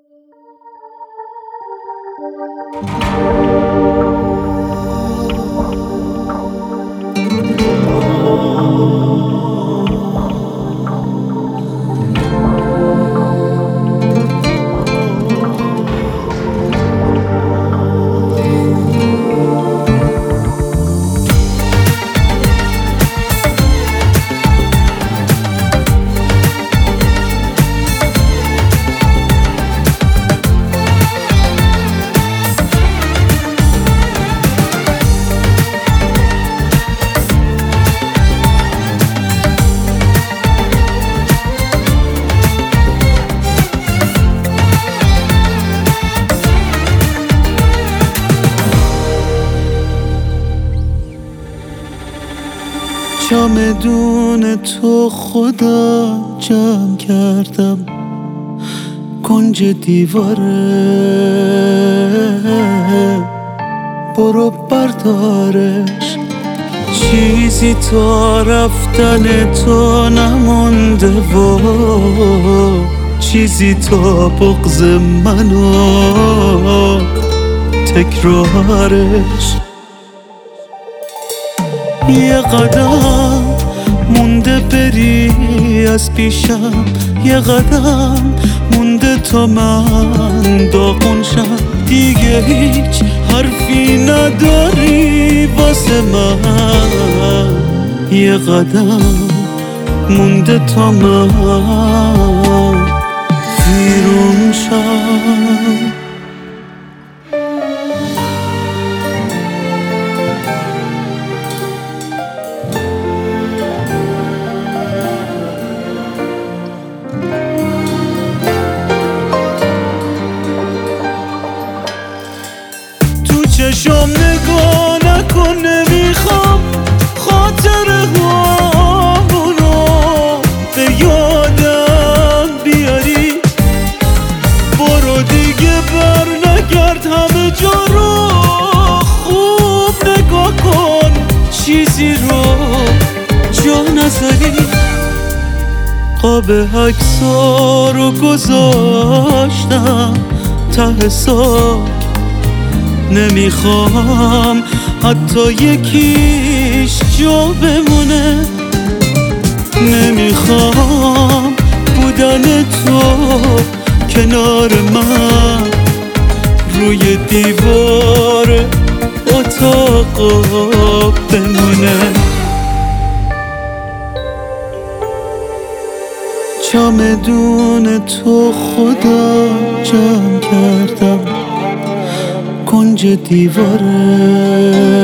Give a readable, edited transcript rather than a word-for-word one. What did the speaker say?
چمدون تو خدا جمع کردم کنج دیواره، برو بردارش. چیزی تا رفتن تو نمونده و چیزی تا بغض منو تکرارش. یه قدم مونده بری از پیشم، یه قدم مونده تا من داغون شم. دیگه هیچ حرفی نداری واسه من، یه قدم مونده تا من ویرون شم. چشم نگاه نکن، نمیخوام خاطره هامونو به یادم بیاری. برو دیگه بر نگرد، همه جا رو خوب نگاه کن، چیزی رو جا نذاری. قاب عکس‌ها رو گذاشتم ته ساک، نمیخوام حتی یکیش جا بمونه. نمیخوام بودن تو کنار من روی دیوار اتاق بمونه. چمدون تو خدا جمع کردم کنج دیواره،